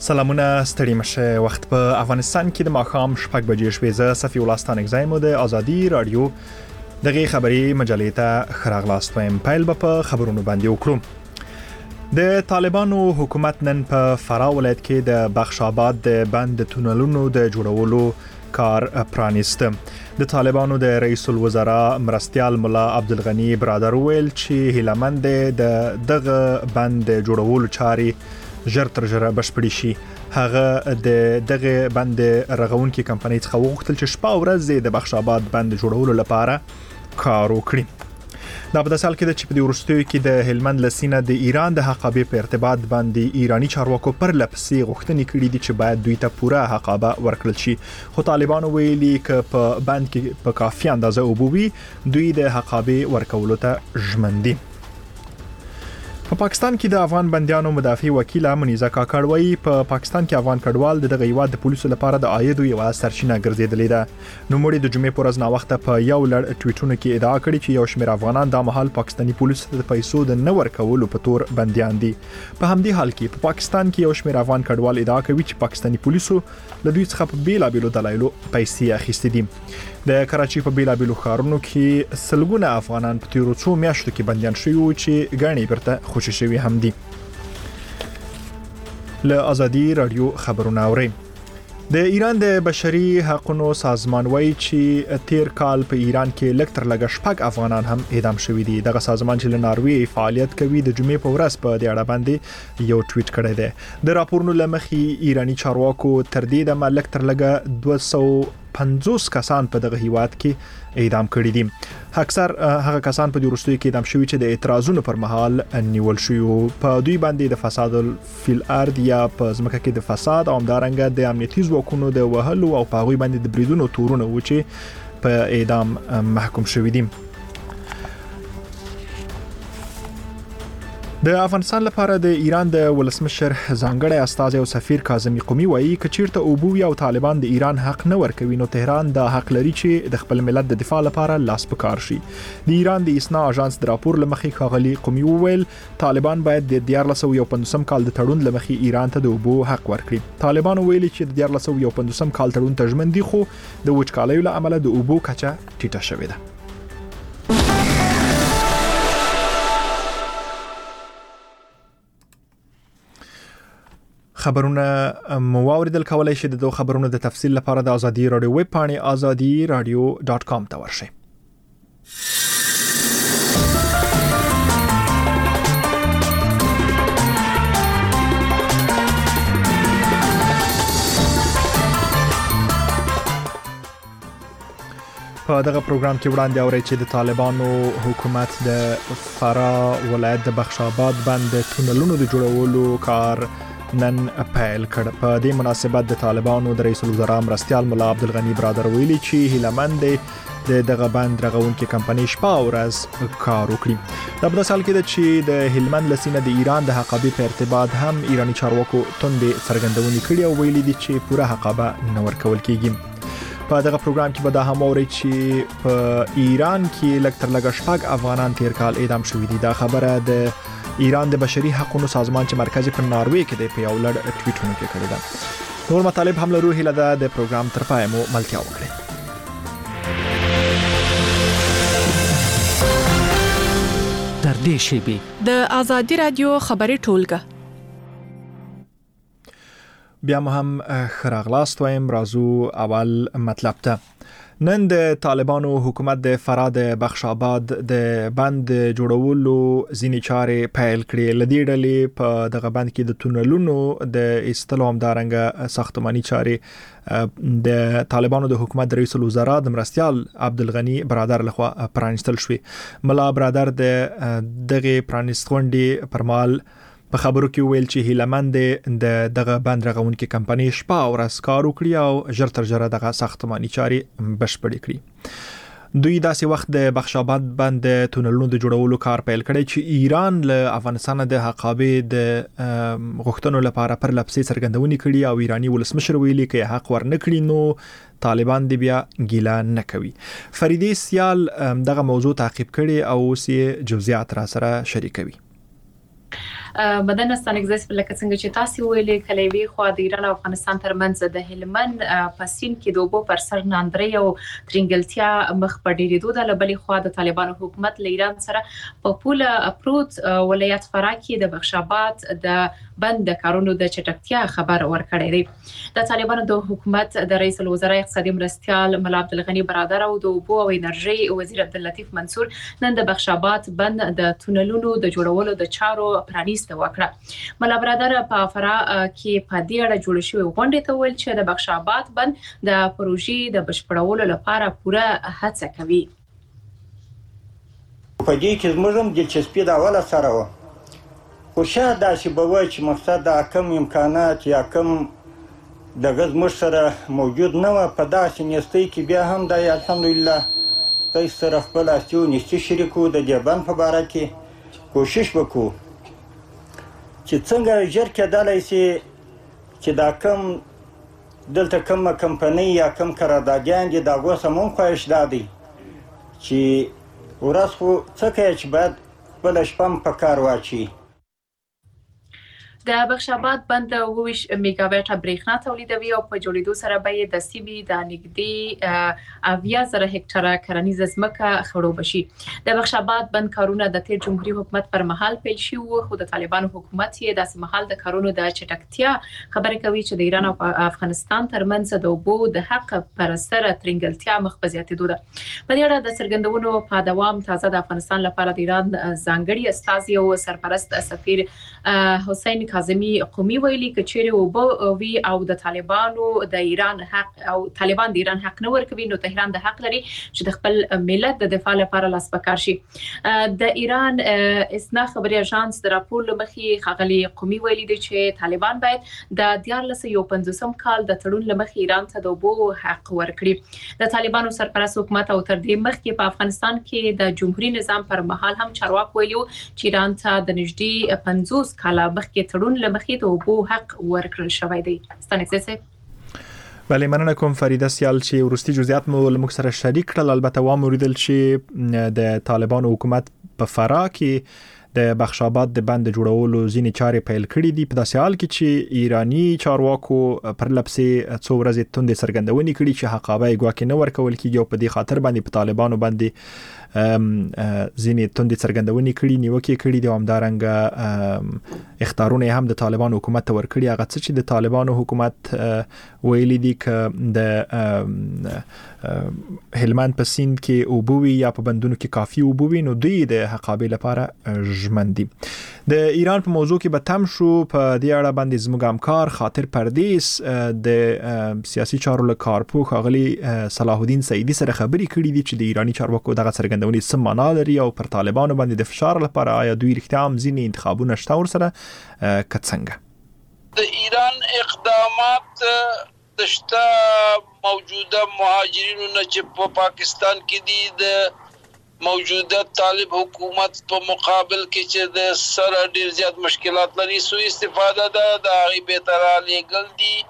سلامونه ستړي مشه وخت په افغانستان کې د ماښام شپږ بجې شوې. زه صفي ولستان اگزایمو د ازادي رادیو دغه خبري مجلې ته خراغلاست وایم. پیل به په خبرونو باندې وکړو. د طالبانو حکومت نن په فراه ولایت کې د بخش آباد د بند تونلونو د جوړولو کار پرانیست. د طالبانو د رئیس الوزرا مرستیال مولا عبدالغنی برادر ویل چې هیلمند د دغه بند جوړولو چاري ژر تر ژره بشپړی شي. هغه د دغه بند رغونکي کمپنۍ څخه وغوښتل چې شپه ورځ د بخش آباد بند جوړولو لپاره کار وکړي. دا په داسال کې چې په ورستیو کې د هلمند لسینه د ایران د حقابه په ارتباط باندې ایرانی چارواکو پر لپسې غوښتنې کړې دي چې باید دوی ته پوره حقابه ورکړل شي. خو طالبانو ویلي ک په بند کې په کافي اندازه اوبوي دوی د حقابه ورکولو ته ژمن دي. په پاکستان کې د افغان بنديانو مدافع وکیل منیزه کاکړوي په پاکستان کې افغان کډوال د دغه هیواد د پولیسو لپاره د عاید یو سرچینه ګرځیدلې ده. نو مړي د جمعې پر ورځ نا وخت په یو لړ ټویټونو کې ادعا کړې چې یو شمېر افغانان د مهال پاکستاني پولیسو د پیسو د نه ورکولو په تور بنديان دي. په همدې حال کې په پاکستان کې یو شمېر افغان کډوال ادعا کوي چې پاکستاني پولیسو له دوی څخه په بیلابېلو دلایلو پیسې اخیستې دي. د کراچي په بیلابېلو ښارونو کې سلګونه افغانان په تیرو څو میاشتو کې بنديان شوي وو چې غاڼې برته خوشي شوي هم دي. له ازادي رادیو خبرونه اوري. د ایران د بشري حقوقو سازمان وایي چې تیر کال په ایران کې لکتر لګ شپږ افغانان هم اعدام شوي دي. دغه سازمان چې له ناروې فعالیت کوي د جمعې په ورځ په دې اړه باندې یو ټویټ کړی دی. د راپورونو لمخې ایرانی چارواکو تر دې د لکتر لګ 250 کسان په دغه هیواد کې اعدام کړي دي. اکثر هغه کسان په ورستیو کې اعدام شوي چې د اعتراضونو پر مهال نیول شوي. په دوی باندې د فساد فی الارض یا په ځمکه کې د فساد او همدارنګه د امنیتي ځواکونو د وهلو او په هغه باندې د بریدونو تورونه و چې په اعدام محکوم شوي دي. د افغانستان لپاره د ایران د ولسمشر ځانګړی استازی او سفیر کاظمی قومي وایي چې چیرته اوبوي او طالبان د ایران حق نه ورکوي نو تهران د حق لري چې د خپل ملت د دفاع لپاره لاس پکار شي. د ایران د اسنا اژانس د راپور لمخې ښاغلي قومي وویل طالبان باید د 1415 کال د تړون لمخې ایران ته د اوبو حق ورکړي. طالبان ویلي چې د 1415 کال تړون ته ژمن دي خو د وچکالیو له امله د اوبو کچه ټیټه شوې ده. خبرونه مواوریدل کولای شي د خبرونو د تفصیل لپاره د ازادي رادیو ویب پاڼې azadiradio.com ته ورشئ. په دغه پروګرام کې وړاندې اوري چې د طالبانو حکومت د فراه ولایت د بخش آباد بند تونلونو د جوړولو کار نن پیل کړ. په دې مناسبت د طالبانو د رئیس الوزرا مرستیال مولا عبدالغنی برادر ویلي چې هیلمند د دغه بند رغونکي کمپنۍ شپه ورځ کار وکړي. دا په داسال کې چې د هلمند لسینه د ایران د حقابه په ارتباط هم ایرانی چارواکو توندې څرګندونې کړې او ویلي دي چې پوره حقابه نه ورکول کیږي. په دغه پروګرام کې به دا هم اوري چې په ایران کې لکتر لګ شپږ افغانان تیر کال اعدام شوي دي. دا خبره د ایران د بشري حقوقو سازمان چې مرکزی په ناروې کې د په یو لړ ټویټونو کې کړی ده. نور مطالب هم لرو. هیله ده د پروګرام تر پای مو ملتیا وکړي. تر دې شی د ازادي رادیو خبري ټولګه بیا هم خراغلاست وایم. رازو اول مطلب ته. نن د طالبانو حکومت د فراه د بخش آباد د بند جوړولو ځینې چارې پیل کړې. لدې ډلې په دغه بند کې د تونلونو د ایستلو همدارنګه ساختماني چارې د طالبانو د حکومت رئیس الوزرا د مرستیال عبدالغنی برادر لخوا پرانستل شوې. ملا برادر د دغه پرانست غونډې پر مهال په خبرو کې ویل چې هیلمند د دغه بند رغونکي کمپنۍ شپه ورځ کار وکړي او ژر تر ژره دغه ساختماني چارې بشپړې کړي. دوی داسې وخت د بخش آباد بند تونلونو د جوړولو کار پیل کړی چې ایران له افغانستان د حقابه د غوښتنو لپاره پر لپسې څرګندونې کړي او ایرانی ولسمشر ویلي چې حق ورنکړي نو طالبان دی بیا ګیله نه کوي. فریدی سیال دغه موضوع تعقیب کړي او اوس یې جزئیات را سره شریکوي. بدن ستانګزس لکه څنګه چې تاسو ویلې کلیوي خو د ایران او افغانستان ترمنځ د هلمند پسین کې د اوبو پر سر ناندري او ترنګلتیا مخ په ډیرېدو د لبلې خو د طالبانو حکومت له ایران سره په پوله اپروت ولایت فراه کې د بخشاباد د بند کارونو د چټکتیا خبر ورکړی دی. د طالبانو د حکومت د رئیس الوزرا اقتصادي مرستيال ملا عبدالغني برادر او د اوبو او انرژي وزیر عبداللطیف منصور نن د بخشاباد بند د تونلونو د جوړولو د چارو پرانیست وکړه. ملا برادر په فراه کې په دې اړه جوړ شوی غونډه ته ویل چې د بخشاباد بند د پروژې د بشپړولو لپاره پوره هڅه کوي. په دې کې زموږ هم دلچسپي د اوله سره و، خو شاید داسې به وایي چې مقصد د کم امکانات یا کم دغه زموږ سره موجود نه وه. په داسې نیستۍ کې بیا هم د الحمدلله ستاسو سره خپل هستي او نیستي شریکو د دې بند په باره کې کوشش وکړو چې څنګه ژر کېدلی سي چې دا کم دلته کومه کمپنۍ یا کم قراردادیان دي د هغو سره مو هم خواهش دا دی چې ورځ خو څه کوي چې باید خپله شپه هم په کار واچوي. د بخشاباد بند 20 میگاواټه برېښنا تولیدوي او په جوړېدو سره به د سیمې د نږدې 80,000 هکټاره کرنیزه ځمکه خړوب شي. د بخشاباد بند کارونه د تیر جمهوریت حکومت پر مهال پیل شوي، خو د طالبانو حکومت یې د مهال د کارونو د چټکتیا خبرې کوي چې د ایران او افغانستان ترمنځ د اوبو د حق پر سر ترنګلتیا مخ په زیاتېدو ده. په دې اړه د څرګندونو په دوام تازه د افغانستان لپاره د ایران ځانګړي استازي او سرپرست سفیر حسین کاظمی قومي ویلي کچېره او وی او د طالبانو د ایران حق او طالبان د ایران حق نه ورکوي، نو تهران د حق لري چې د خپل ملت د دفاع لپاره لاس پکار شي. د ایران اسنا خبري اژانس د راپور لمخې خغلی قومي ویلي دي چې طالبان باید د 1950 کال د تړون لمخې ایران ته د اوبو حق ورکړي. د طالبانو سرپرست حکومت او تر دې مخکې په افغانستان کې د جمهوریت نظام پر مهال هم چارواکي ویلو چې ایران ته د نږدې 50 کال مخکې تړون لمخې د اوبو حق ورکړل شوی دی. ستانکسه بله مننه کوم فریده سیال چې ورستي جزئیات مو لمک سره شریک کړل. البته و موریدل چې د طالبانو حکومت په فراه کې د بخشاباد د بند جوړولو ځینې چارې پیل کړې دي، په داسې حال کې چې ایرانی چارواکو پر لپسې څو ورځې توندې څرګندونې کړي چې حقابه ګواکې نه ورکول کېږي او په دې خاطر باندې په طالبانو باندې ځینې توندې څرګندونې کړي، نیوکې کړي دي او همدارنګه اخطارونه هم د طالبانو حکومت ته ورکړي. هغه څه چې د طالبانو حکومت ویلي دي که د هلمند په سیند کې اوبه وي یا په بندونو کې کافي اوبه وي، نو دوی د حقابې لپاره ژمن دي. د ایران په موضوع کې به تم شو. په دې اړه باندې زموږ همکار خاطر پردیس د سیاسي چارو له کارپوه ښاغلي صلاح الدین سعیدي سره خبرې کړې دي چې د ایرانی چارواکو دغه څرګندونې څه معنا لري او پر طالبانو باندې د فشار لپاره آیا دوی رښتیا هم ځینې انتخابونه شته ورسره که څنګه؟ د ایران اقدامات د شته موجوده مهاجرینو نه چې په پاکستان کې دي د موجوده طالب حکومت په مقابل کې چې د سره ډیر زیات مشکلات لري، سو استفاده ده د هغه به تر لګل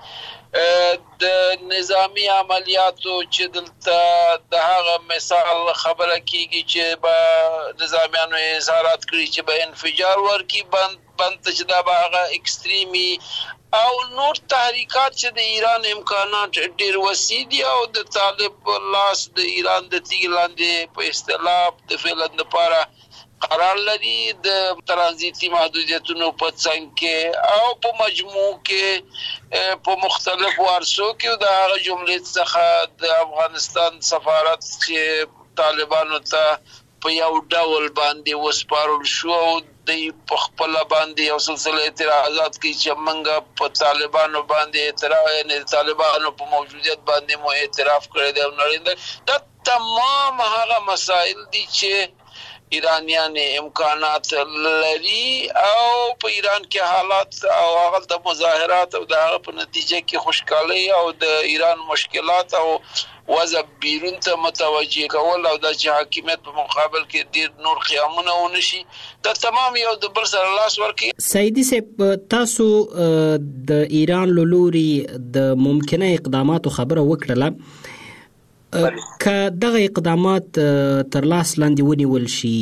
دي د نظامی عملیاتو چې دلته د هغه مثال خبره کیږي چې با نظامیانو اظهارات کړی چې به انفجار ورکی بند چې دا به هغه اکستریمي او نور تحریکات چې د ایران امکانات ډیر وسیع دي او د طالب لاس د ایران د تیګلاندې په اصطلاح د فعلن لپاره قرار لري د ترانزیتي محدودیتونو په څنګ کې او په مجموع کې په مختلفو عرصو کې د هغه جملې څخه د افغانستان سفارت چې طالبانو ته په یو ډول باندې وسپارل شو او د خپل باندې یو سلسله اعتراضات کوي چې موږ په طالبانو باندې اعتراض نه طالبانو په موجودیت باندې مو اعتراف کړی دی او نړیوال دا تمام هغه مسائل دي چې ایرانیان امکانات لري او په ایران کې حالات او هغه د مظاهرات او د هغه په نتیجه کې خوشحالي او د ایران مشکلات او وضع بیرون ته متوجه کول او د حاکمیت په مقابل کې ډیر نور قیامونه ونشي دا تمام یو د بل سره لاس ورکي. سعیدي صاحب تاسو د ایران لوري د ممکنه اقداماتو خبره وکړه، که دغه اقدامات تر لاس لاندې ونیول شي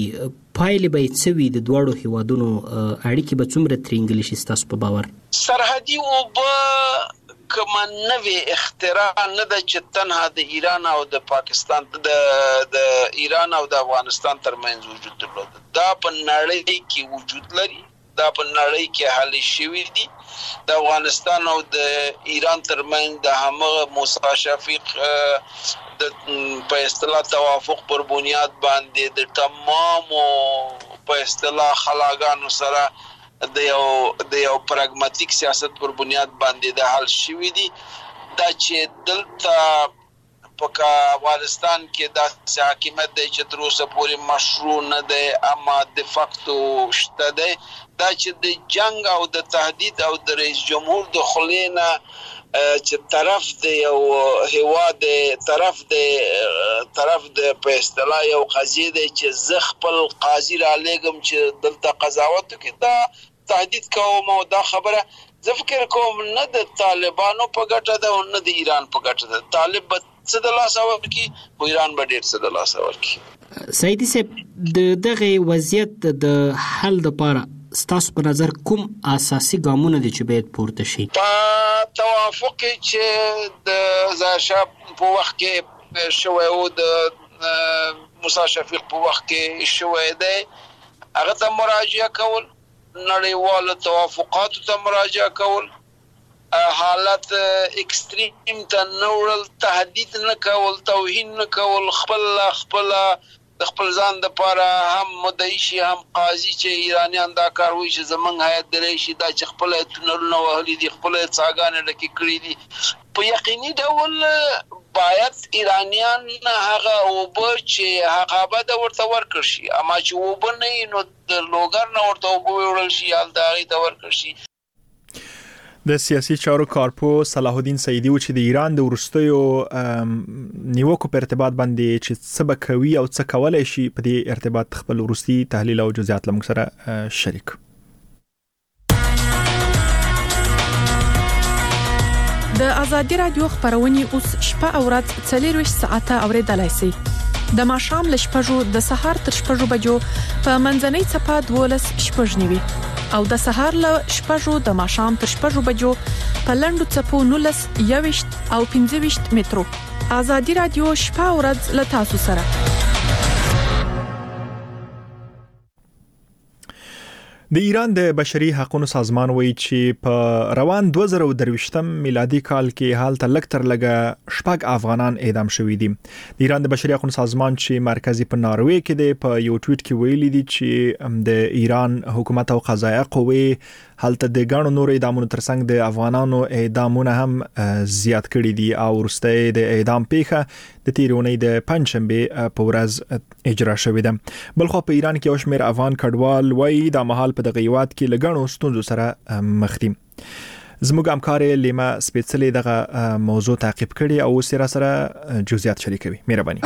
پایلې به څه وي د دواړو هیوادونو اړیکې به څومره ترینګلی شي ستاسو په باور؟ سرحدي اوبه کومه نوې اختراع نه ده چې تنها د ایران او د پاکستان د ایران او د افغانستان ترمنځ وجود درلود. دا په نړۍ کې وجود لري، دا په نړۍ کې حل شوی دي. د افغانستان او د ایران ترمنځ د همغه موسی شفیق د په اصطلاح توافق پر بنیاد باندې د تمامو په اصطلاح خلاګانو سره د یو پراګماتیک سیاست پر بنیاد باندې د حل شوی دي. دا چې دلته په افغانستان کې د حاکمیت د چې تر اوسه پورې مشروع نه دی اما د فاکتو شته دی. دا چې د جنگ او د تهدید او د رئیس جمهور د خلینا چې طرف د یو هیواد طرف د په اصطلاح یو قضیه دی چې زه خپل قاضي را لګم چې دلته قضاوت وکړي، دا تهدید کوم او دا خبره زه فکر کوم نه د طالبانو په ګټه ده او نه د ایران په ګټه ده. طالب به څه د لاس ورکړي او ایران به ډېر څه د لاس ورکړي. سعیدي صاحب، دغه وضعیت د حل لپاره ستاسو په نظر کوم اساسي ګامونه دي چې باید پورته شي؟ په توافق چې د ظاهرشاه په وخت کې شوی او د موسی شفیق په وخت کې شوی دی، هغه ته مراجعه کول، نړیوالو توافقاتو ته مراجعه کول، حالت اکستریم ته نه وړل، تهدید نه کول، توهین نه کول، خپل ځان د پاره هم مدعي شي هم قاضي چې ایرانیان دا کار وایي چې زمونږ هیات درې شي دا چې خپل تونلونه وهلي دي، خپل څاګانې ډکې کړې دي. په یقیني ډول باید ایرانیان هغه اوبه چې هغه به ورته ورکړ شي، اما چې اوبه نه نو د لوګر نه ورته اوبه وړل شي یا د هغې ته ورکړ شي. د سیاسي چارو کارپو صلاح الدین سعیدي و چې د ایران د وروستیو نیوکو په ارتباط باندې چې څه به کوي او څه کولای شي په دې ارتباط خپل وروستي تحلیل او جزئیات له موږ سره شریک. د ازادي رادیو خبرونه اوس شپه او ورځ 24 ساعته اوریدلای شئ. د ماښام ل 6 د سهار تر 6 بجو په منځنۍ صفه 12:09 او د سهار ل 6 د ماښام تر 6 بجو په لندو صفو 19 او 15 مترو. ازادي رادیو شپه او ورځ ل تاسو سره. د ایران د بشري حقوقو سازمان وایي چې په روان 2023 میلادي کال کې حال ته لکتر لګه شپږ افغانان اعدام شوي دي. د ایران د بشري حقوقو سازمان چې مرکزی په ناروې کې دی په یو ټویټ کې ویلي دي چې د ایران حکومت او قضایه قوه حالت د غاڼو نور اعدامونو ترڅنګ د افغانانو اعدامونه هم زیات کړي دي او ورسته د اعدام پیښه د تیرونې د پنځشنبه په ورځ اجرا شوې ده. بلخو په ایران کې یو شمېر افغان کډوال وایي د محل په دغه هیواد کې لګڼو ستونزو سره مخ دي. زموږ همکار لیما سپیڅلې دغه موضوع تعقیب کړي او سره جزئیات شریکوي. مهرباني.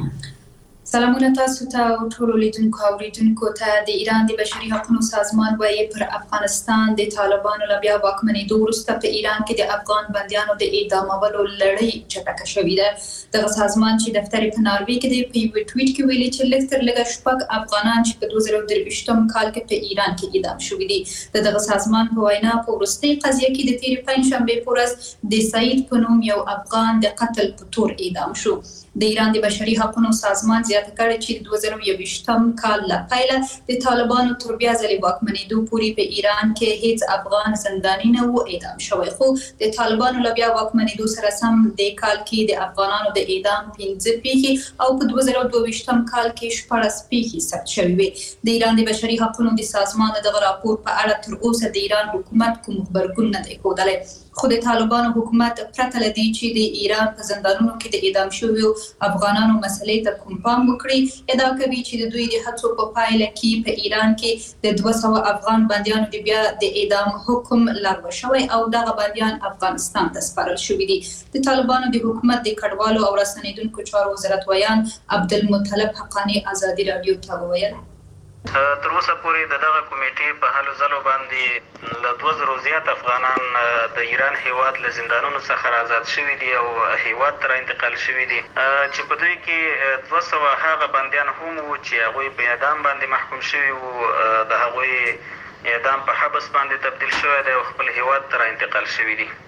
سلامونه تاسو ته او ټول لیدونکو او اوریدونکو ته. د ایران د بشري حقوقو سازمان وايي پر افغانستان د طالبانو له بیا واکمنېدو وروسته په ایران کې د افغان بندیانو د اعدامولو لړۍ چټکه شوې ده. دغه سازمان چې دفتر په ناروې کې دی په یو ټویټ کې ویلي چې لکتر لګه شپږ افغانان چې په 2023 کال کې په ایران کې اعدام شوي دي. دغه سازمان په وینا په وروستي قضیه کې د تیر پنځشنبه په ورځ د سعید په نوم یو افغان د قتل په تور اعدام شو. د ایران د بشري حقوقو سازمان زیاته کړې چې 2021 کال لا پیله د طالبانو تر بیا ځلې واکمنېدو پورې په ایران کې هیڅ افغان زنداني نه و اعدام شوی، خو د طالبانو له بیا واکمنېدو سره سم د کال کې د افغانانو د اعدام 15 پیښې او په 2022 کال کې 14 پیښې ثبت شوې وي. د ایران د بشري حقوقو د سازمان دغه راپور په اړه تر اوسه د ایران حکومت کوم خبرګون نه دی ښودلی، خو د طالبانو حکومت پرته له دې چې د ایران په زندانونو کې د اعدام شویو افغانانو مسلې ته کوم پام وکړي، ادعا کوي چې د دوی د هڅو په پایله کې په ایران کې د 200 افغان بندیانو د بیا د اعدام حکم لغوه شوی او دغه بندیان افغانستان ته سپارل شوي دي. د طالبانو د حکومت د کډوالو او راستنیدونکو چارو وزارت ویان عبدالمطلب حقانی ازادي رادیو ته وویل: تر اوسه پورې دغه کمیټې په هلو ځلو باندې له 2000 زیات افغانان د ایران هیواد له زندانونو څخه آزاد شوي دي او هیواد ته انتقال شوي دي چې په دوی کې 200 هغه بندیان هم وو چې هغوی په اعدام باندې محکوم شوي وو، د هغوی اعدام په حبس باندې تبدیل شوی دی او خپل هیواد ته انتقال شوي دي.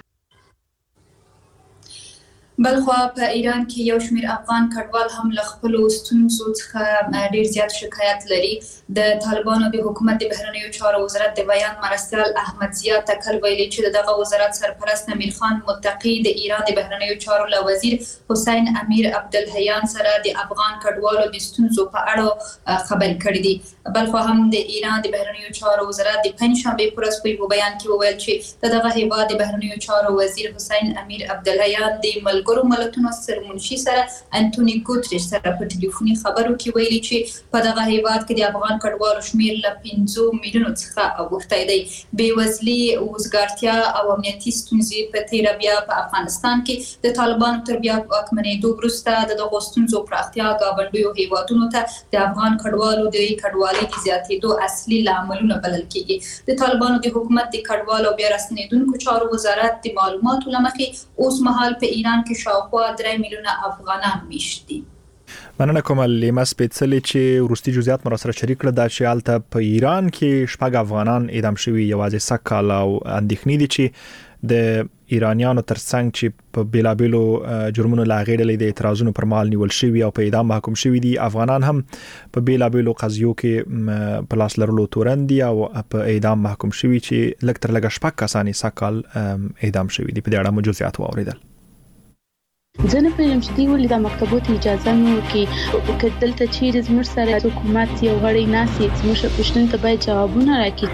بلخوا په ایران کې یو شمېر افغان کډوال هم له خپلو ستونزو څخه ډېر زیات شکایت لري. د طالبانو د حکومت د بهرنیو چارو وزارت د بیان مرستیال احمد ضیا تکل ویلي چې دغه وزارت سرپرست امیر خان متقی د ایران د بهرنیو چارو له وزیر حسین امیر عبدالحیان سره د افغان کډوالو د ستونزو په اړه خبرې کړې دي. بلخوا هم د ایران د بهرنیو چارو وزارت د پنجشنبه په ورځ په بیان کې وویل چې دغه هیواد د بهرنیو چارو وزیر حسین امیر عبدالحیان د ملګرو ملتونو سرمنشي سره انټونی ګوتریش سره په ټلیفوني خبرو کې ویلي چې په دغه هیواد کې د افغان کډوالو شمیر له 5 میلیونو څخه اوښتی دی. بېوزلي، وزګارتیا او امنیتي ستونزې په تیره بیا په افغانستان کې د طالبانو تر بیا واکمنېدو وروسته د دغو ستونزو پراختیا ګاونډیو هیوادونو ته د افغان کډوالو د کډوالۍ د زیاتېدو اصلي لاملونه بلل کېږي. د طالبانو د حکومت د کډوالو بیا راستنېدونکو چارو وزارت د معلوماتو له مخې اوس مهال په ایران کې شاوخوا 3 میلیونه افغانان میشت دي. مننه کوم لیما سپیڅلې چې ورستي جزئیات مر سره شریک کړل دا چې حالت په ایران کې شپږ افغانان اعدام شوي یوازې سکهال او اندېښنې دي چې د ایرانیانو ترڅنګ چې په بیلابیلو جرمونو لاغېړلې د اعتراضونو پر مال نیول شوي او په اعدام محکوم شوي دي. افغانان هم په بیلابیلو قضیو کې په لاس لرلو تورن دي او په اعدام محکوم شوي چې لږ تر لږه شپږ کسان سکهال اعدام شوي دي. په دې اړه مو جزئیات واوریدل. زه نه پوهیږم چې دوی ولې د مکتبو ته اجازه نه ورکوي. که دلته چیرې زموږ سره حکومت یو غړی ناست وي زموږ پوښتنو ته باید جوابونه راکړي.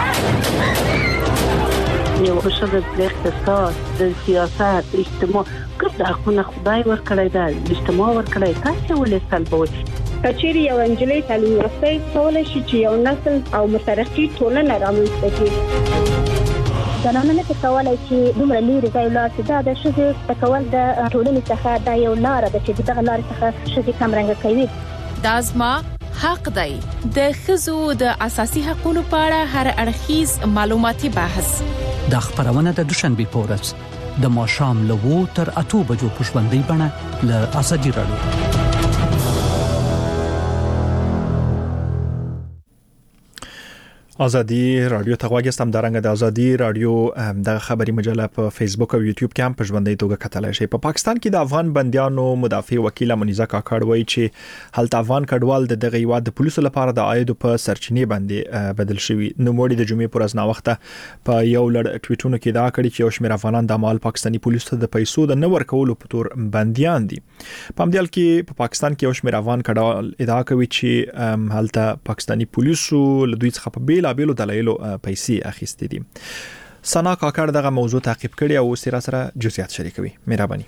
یو ښځه د اقتصاد، د سیاست، اجتماع ګډ حقونه خدای ورکړی دی، اجتماع ورکړی، تاسو ولې سلبوئ؟ کچېرې یو نجلۍ تعلیم یافته کولی شي چې یو نسل او مترقي ټولنه رامنځته کړي. زنانه نه کولای چې دومره لري ځای لاړ شي. دا د ښځې تکول د ټولنې څخه دا یو لاره ده چې دغه لارې څخه ښځې کمرنګه کوي. دا زما حق دی. د ښځو د اساسي حقوقو په اړه هر اړخیز معلوماتي بحث د خبرونه د دوشنبه په ورځ د ماښام له 2 تر 8 بجو په ژوندۍ بڼه له ازادي رادیو. ازادي رادیو ته غواړم همدارنګه د ازادي رادیو د خبري مجله په فیسبوک او یوټیوب کې هم په ژوندۍ توګه کتلای شئ. په پاکستان کې د افغان بنديانو مدافع وکیل منیزه کاکړ وایي چې هلته افغان کډوال د دغه هیواد د پولیسو لپاره د عاید په سرچینې باندې بدل شوی. نو موړي د جمعې پر ورځ نا وخته په یو لړ ټویټونو کې دا کړی چې یو شمېر افغانان د مال پاکستاني پولیسو د پیسو د نور کولو په تور بنديان دي. په همدې حال کې په پاکستان کې یو شمېر افغان کډوال ادعا کوي چې هلته پاکستاني پولیسو له دوی څخه په بیلابیلو دلایلو پیسې اخیستې دي. سنا کاکړ دغه موضوع تعقیب کړي او سره جزئیات شریکوي. مهرباني.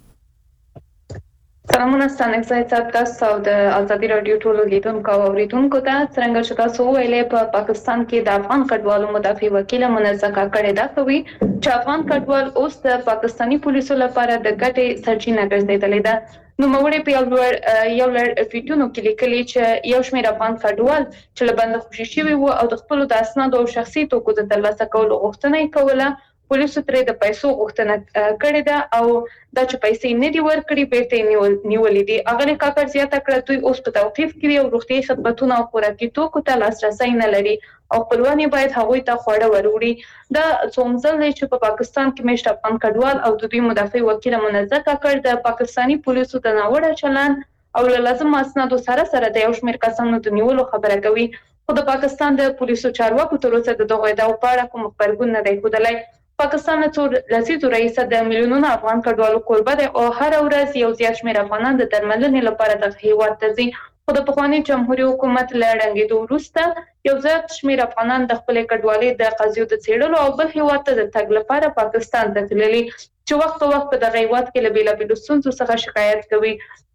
سلامونه ستاسو تاسو د ازادي رادیو ټولو لیدونکو او اوریدونکو ته څنګه چې تاسو ویلې په پاکستان کې د افغان کډوالو مدافع وکیل منیزه کاکړ دا کوي چې افغان کډوال اوس د پاکستاني پولیسو لپاره د ګټې سرچینه ګرځیدلې ده. نو موږ په یو لړ ټویټونو کې لیکلي چې یو شمېر افغان کډوال چې له بند خوشي شوي وو او د خپل د اسنادو او شخصي توکو د ترلاسه کولو غوښتنه یې کوله، پولیسو ترې د پیسو غوښتنه کړې ده او دا چې پیسې نه دي ورکړي بیرته نیولې دي. اغلی کاکړ زیاته کړه دوی اوس په توقیف کې دي او روغتیایي خدمتونه او خوراکي توکو ته لاسرسی نه لري او خپلوان باید هغوی ته خواړه وروړي. دا څوم ځل دی چې په پاکستان کې مشت افغان کډوال او د دوی مدافع وکیل منیزه کاکړ د پاکستاني پولیسو د ناوړه چلند او لازم اسنادو سره د یو شمېر کسانو د نیولو خبره کوي. خو د پاکستان د پولیسو چارواکو تر اوسه د دغه ادعاو په اړه کوم خبرګون نه دی ښودلی. پاکستان لسیزو رئیس د میلیونونو افغان کډوالو کوربه دی او هر ورځ یو زیات شمېر افغانان د درملنې لپاره د هیواد ته ځي. خو د پخواني جمهوریت حکومت له ړنګېدو وروسته یو زیات شمېر افغانان د خپلې کډوالۍ د قضیو د څېړلو او بل هیواد ته د تګ لپاره پاکستان ته تللي چې وخت په وخت په دغه هیواد کې له بېلابېلو ستونزو څخه شکایت کوي.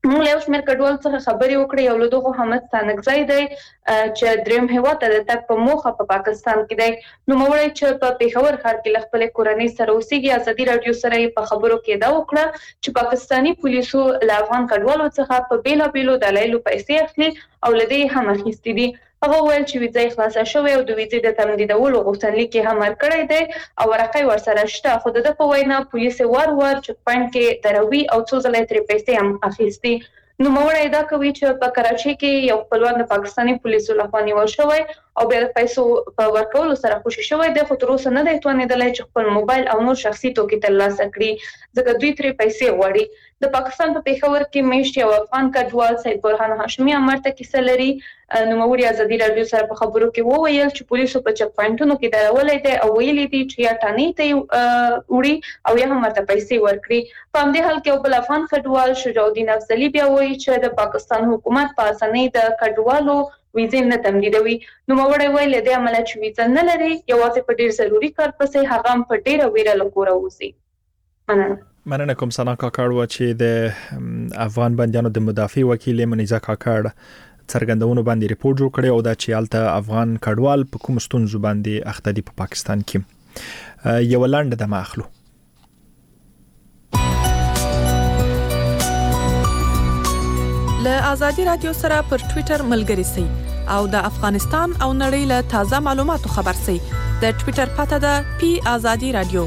موږ له شمیر کډوال څخه خبري وکړې یو له دغه حمد ستانکزی دی چې دریم هیواد ته د په موخه په پاکستان کې دی نو موږ چې په پیښور ښار کې خپل کورنۍ سره اوسېږي ازادي رادیو سره په خبرو کې دا وکړه چې پاکستانی پولیسو له افغان کډوالو څخه په بیلابیلو دلایلو پیسې اخلي او لدی هم اخیستي دي هغه ویل چې ویزه خلاصه شوې او د ویزې د تمدیدولو غوښتنلیک یې هم ورکړی دی او ورقه ورسره شته خو د په وینا پولیس وار چک پاینټ کې دروي او څو ځله ترې پیسې هم اخیستي نو موږ دا کوي چې په کراچۍ کې یو خپلوان د پاکستانی پولیسو لخوا نیول شوی او بیا د پیسو په ورکولو سره خوشي شوی دی خو تر اوسه نه دی توانېدلی چې خپل موبایل او نور شخصي توکي ترلاسه کړي ځکه دوی ترې پیسې غواړي د پاکستان په پیښور کې میشت یو افغان کډوال سید برهان هاشمي امرته کیسه لري نو موږ ازادي رادیو سره په خبرو کې وویل چې پولیسو په چک پاینټونو کې درولې دي او ویلي دي چې یا ټانې ته وړي او یا هم ته پیسې ورکړي په همدې حال کې بل افغان کډوال شجاع الدین افضلی بیا وایي چې د پاکستان حکومت په اسانۍ د کډوالو ویزې نه تمدیدوي نو موږ ویل د عمل چې ویزه نه لري یوازې په ډیر ضروري کار پسې هغه په ډیره ویره لکوره اوسي مننه کوم سنا کاکړ و چې د افغان بندیانو د مدافع وکیل منیزه کاکړ څرګندونو باندې ریپورت جوړ کړی او دا چې الته افغان کډوال په کوم ستونزو باندې اخته دي په پاکستان کې یو لاند د ماخلو له ازادي رادیو سره پر ټوئیټر ملګري سئ او د افغانستان او نړۍ له تازه معلوماتو خبر سئ د ټوئیټر پته ده پی ازادي رادیو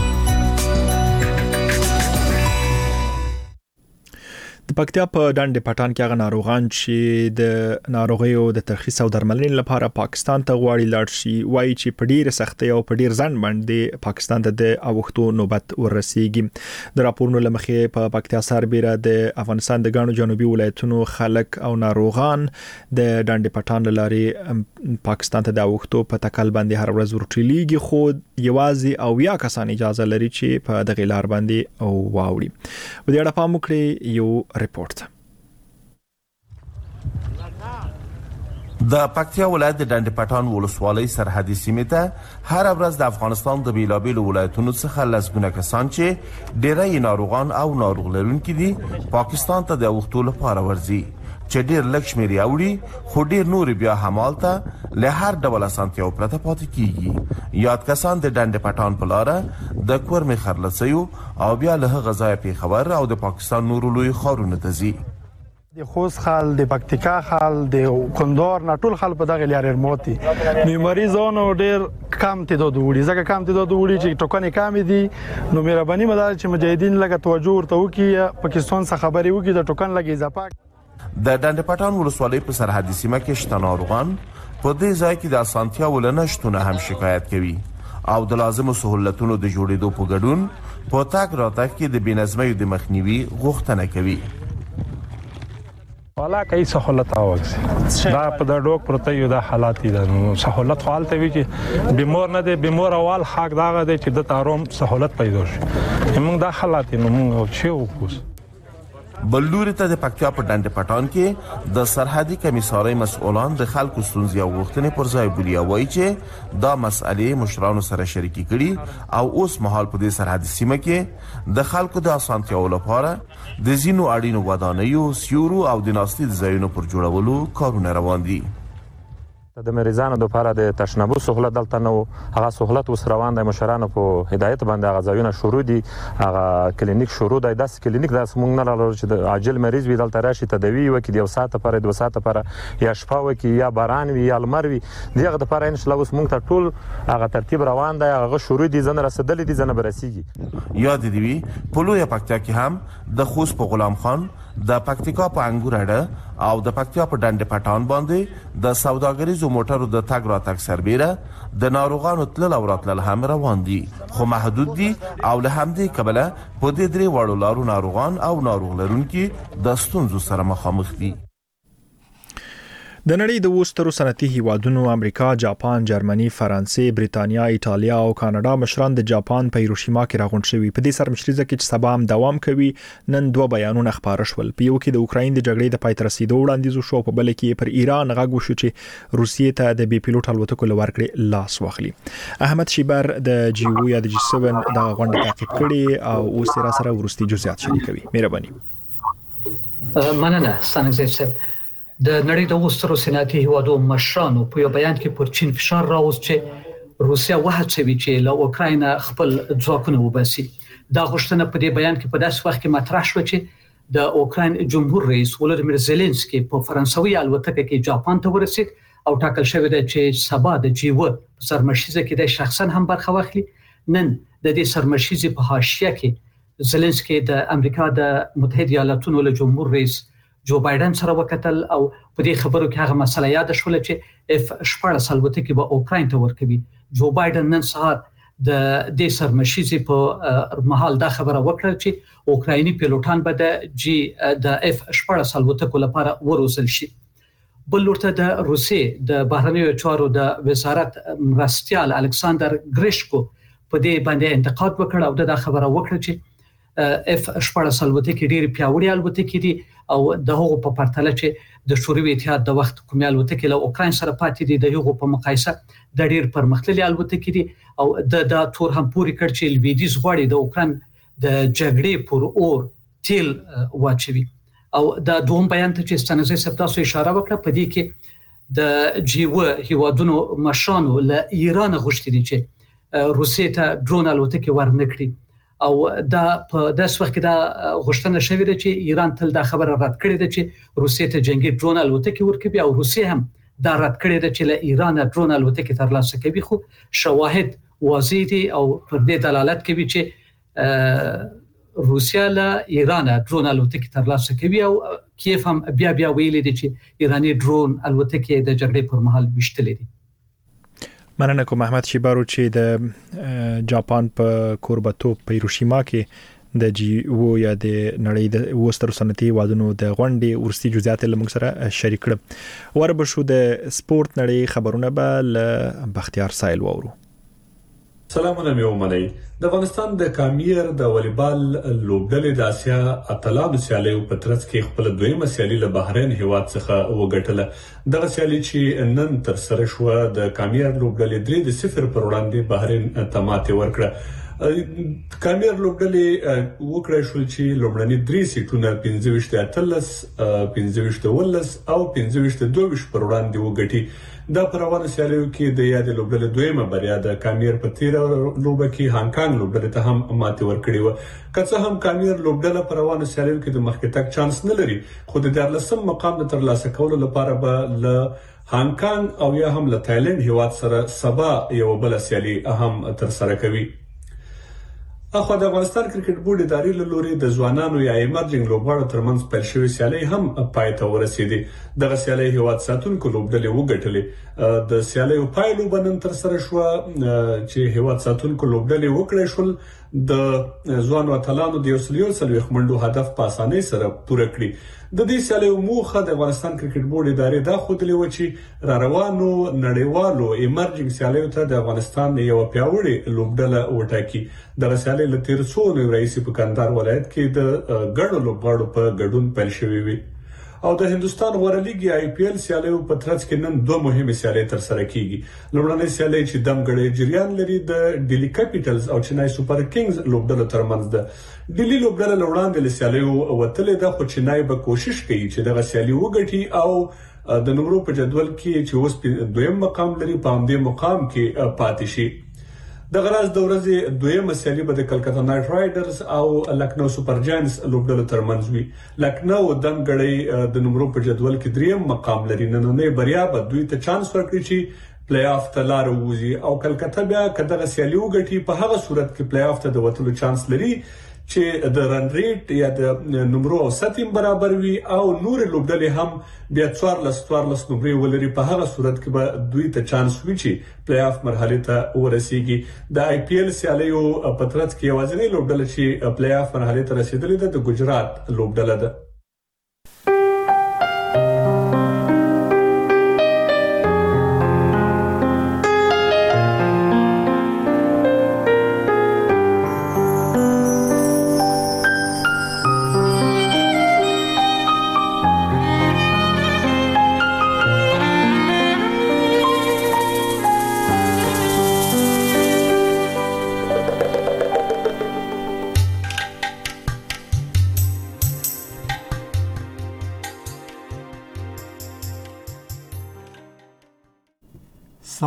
د پکتیا په ډنډ پټان کې هغه ناروغان چې د ناروغیو د تشخیص او درملنې لپاره پاکستان ته غواړي لاړ شي وایي چې په ډیره سختۍ او په ډیر ځنډ باندې پاکستان ته د اوښتو نوبت ورسیږي د راپورونو لمخې په پکتیا سربېره د افغانستان د ګڼو جنوبي ولایتونو خلک او ناروغان د ډنډ پټان لارې پاکستان ته د اوښتو په تکل باندې هر ورځ ورټلیږي خو یوازې او یا کسان اجازه لري چې په دغه لار باندې او واوړي په دې اړه پام وکړئ یو ریپورت د پکتیا ولایت د ډنډ پټان ولسوالۍ سرحدي سیمې ته هر ورځ د افغانستان د بیلابیلو ولایتونو څخه لسګونه کسان چې ډېری ناروغان او ناروغ لرونکي دي پاکستان ته د اوښتو لپاره ورځي چې ډېر لږ شمېر یې اوړي خو ډېر نور بیا همالته له هر ډول اسانتیاو پرته پاتې کیږي یاد کسان د ډنډ پټان په لاره د کورمې خرلڅیو او بیا له هغه ځایه پیښور او د پاکستان نورو لوی ښارونو ته ځي د خوست خال د پکتیکا خال د کندهار نه ټول خال په دغه لارې موتي نو مریضانو ډیر کم تعداد وړي ځکه کم تعداد وړي چې ټوکنې کم دي نو مهرباني مدار چې مجاهدین لکه توجه ورته وکړي پاکستان څخه خبري وکړي د ټوکن لګي اضافه د ډنډ پټان ولسوالۍ په سرحدي سیمه کې شته ناروغان په دې ځای کې د اسانتیا ولنشتونه هم شکایت کوي او د لازمو سہولتونو د جوړېدو په ګډون په تاک راتګ کې د بنظمۍ د مخنیوي غوښتنه کوي والا کوي سہولت اوږي دا په د ډوک پرته یو د حالات دي نو سہولت حالت وی چې بیمار نه دي بیمار اول حق داغه دي چې د تاروم سہولت پیدا شي موږ د حالات نو موږ چې وکوس بلوري ته د پکتیا په ډنډ پټان کې د سرحدي کمیسارۍ مسؤلان د خلکو ستونزې او غوښتنې پر ځای بولي او وایي چې دا مسئلې مشرانو سره شریکي کړي او اوس مهال په دې سرحدي سیمه کې د خلکو د اسانتیاو لپاره د ځینو اړینو ودانیو سیورو او د ناستي ځایونو پر جوړولو کارونه روان دي د مریضانو لپاره د تشنابو سہولت دلته نو هغه سہولت اوس روان دی مشرانو په هدایت باندې هغه ځایونه شروع دي هغه کلینیک شروع دی داس کلینیک داس مونږ نه لرو چې د عاجل مریض وي دلته راشي تداوی وکړي یو ساعت پر 2 ساعت پر یا شپه وکړي یا باران وي یا لمر وي دغه لپاره ان شاء الله اوس مونږ ته ټول هغه ترتیب روان دی هغه شروع دي ځنه رسیدلې دي ځنه برسيږي یاد دی وی په لوی پکتیا کې هم د خوست په غلام خان د پکتیکا په انګور اډه او د پکتیا په ډنډ پټان باندې د سوداګریزو موټرو د تګ راتګ سربېره د ناروغانو تلل او راتلل هم روان دي خو محدود دي او له همدې کبله په دې درې وړو لارو ناروغان او ناروغ لرونکي د ستونزو سره مخامخ دي د نړۍ د وسترو صنعتي هیوادونو امریکا، جاپان، جرمني، فرانسې، بریتانیا، ایتالیا او کاناډا مشران د جاپان په هیروشیما کې راغونډ شوي په دې سرمشريزه کې چې سبا هم دوام کوي نن دوه بیانونه خبره شول په یو کې د اوکراین د جګړې د پای ته رسیدو وړاندیز شو په بل کې پر ایران غږ وشو چې روسیې ته د بي پيلوټ الوتکو لورکړې لاس واخلي احمد شیبر د جیو یا د G7 د غونډه تعقیب کړي او اوس را سره ورستي جزئیات شریکوي مهرباني مننه سانګزی صاحب. د نړۍ د وسترو صنعتي هیوادو مشرانو په یو بیان کې پر چین فشار راوست چې روسیا وهڅوي چې له اوکراین خپل ځواکونه وباسي. دا غوښتنه په دې بیان کې په داسې وخت کې مطرح شوه چې د اوکراین جمهور رئیس ولودیمیر زيلنسکي په فرانسوي الوتکه کې جاپان ته ورسید او ټاکل شوی دی چې سبا د جیو سرمشیزه کې د شخصا هم برخه واخلي. نن د دې سرمشیزه په حاشیه کې زيلنسکي د امریکا د متحده ایالاتونو له جمهور رئیس جو بایدن سره وکتل او په دې خبرو کې هغه مسله یاد شول چې F-14 الوتکې به اوکراین ته ورکوي. جو بایدن نن سهار د دې سرمشیزه په محل دا خبره وکړه چې اوکرایني پیلوټان به د F-14 الوتکو لپاره وروزل شي. بل ورته د روسیې د بهرنیو چارو د وزارت مرستيال الکساندر ګریشکو په دې باندې انتقاد وکړ او دا خبره وکړه چې F-14 الوتکې ډېر پیاوړي الوتکې دي او د هغو په پرتله چې د شوروي اتحاد د وخت کومې الوتکې له اوکراین سره پاتې دي د هغو په مقایسه د ډېر پرمختللي الوتکې دي او د تور هم پوری کړ چې لویدیځ غواړي د اوکراین د جګړې پر اور تیل واچوي. او دا دوم بیان ته چې ستانزي سپتاسو اشاره وکړه په دې کې د جیو هیوادونو مشرانو له ایران غوښتي دي چې روسیې ته ډرون الوتکې ورنکړي او دا په داس وخت کې دا غوښتنه شوې ده چې ایران تل دا خبره رد کړې ده چې روسیې ته جنگي ډرون الوتکې ورکوي او روسیې هم دا رد کړې ده چې له ایران ډرون الوتکې ترلاسه کوي. خو شواهد واضح دي او پر دې دلالت کوي چې روسیا له ایران ډرون الوتکې ترلاسه کوي او کیف هم بیا ویلي دي چې ایراني ډرون الوتکې د جګړې پر مهال وشتلې دي. مننه کوم احمد شیبارو چې د جاپان په کوربتو په هیروشیما کې د جیو یا د نړۍ د وسترو صنعتي هیوادونو د غونډې ورستي جزئیات له موږ سره شریک کړل. وربه شو د سپورت نړۍ خبرونه به ل بختیار سایل وورو. سلامونه مې ومنئ. د افغانستان د کامیر د والیبال لوبډلې د اسیا اتلانو سیالیو په ترڅ کې خپل دویمه سیالي له بحرین هیواد څخه وګټله. دغه سیالي چې نن تر سره شو د کامیر لوبډلې 3-0 پر وړاندې بحرین ته ماتې ورکړه. کامیر لوبډلې وکړای شو چې لومړني 3 سیټونه 15-13 او 15-22 پر وړاندې وګټي. دا پر روانه سیالیو کې د یاد لوبډلې دویمه بریا د کامیر په تیر لوبه کې هانګ لوبډلې ته هم ماتې ورکړې و. که څه هم کامیر لوبډله پر روانه سیالیو کې د مخکې تک چانس نه لري خو د 14 مقام د ترلاسه کولو لپاره به ل هانګ او یا هم له تایلند هیواد سره سبا یو بل سیالي هم تر سره کوي. اخو د افغانستان کرکټ بورډ ادارې له لوري د ځوانانو یا ایمرجنګ لوبغاړو ترمنځ پیل شوې سیالي هم پای ته ورسېدې. دغه سیالي هیواد ساتونکو لوبډلې وګټلې. د سیالي په لوبنن تر سره شو چې هیواد ساتونکو لوبډلې وکړې شول د ځوانو اتلانو د 140 منډو هدف په اسانۍ سره پوره کړی. د دې سیالي موخه د افغانستان کرکټ بورډ ادارې دا خوتلې و چې را روانو نړیوالو ایمرجنګ سیالیو ته د افغانستان یو پیاوړی لوبډله وټاکي. دغه سیالي له 13 رئیس په کندهار ولایت کې د ګڼو لوبغاړو په ګډون پیل شوې وي. او د هندستان غوړه لیګ IPL سیالیو په ترڅ کې نن دوه مهمه سیالۍ تر سره کیږي. لومړنۍ سیالي چې دمګړې جریان لري د ډیلی کیپټلز او چنای سوپر کینګز لوبډله ترمنځ ده. ډیلی لوبډله وړاندې له سیالیو وتلې ده خو چنای به کوشش کوي چې دغه سیالي وګټي او د نمبر په جدول کې چې اوس دویم مقام لري په همدې مقام کې پاتې شي. د غراز د ورځې دویمه سیالي به د کلکتا نایټ رایډرز او لکنو سوپر جاینټس لوبډلو ترمنځ وي. لکنو دمګړی د نمبر په جدول کې دریم مقام لري. نننۍ بریا به دوی ته چانس ورکړي چې پلی آف ته لار ووزي او کلکتا بیا کداغه سیالي وګټي په هغه صورت کې پلی آف ته د وټلو چانس لري چې د رن ریټ یا د نمبر او ساتیم برابر وي او نور لوبډلې هم بیا 14 نمبر ولري. په هغه صورت کې به دوی ته چانس وي چې پلی آف مرحله ته ورسیږي. د IPL سیالیو په ترڅ کې یوازینی لوبډله چې پلی آف مرحله ته رسیدلې ده د ګجرات لوبډله ده.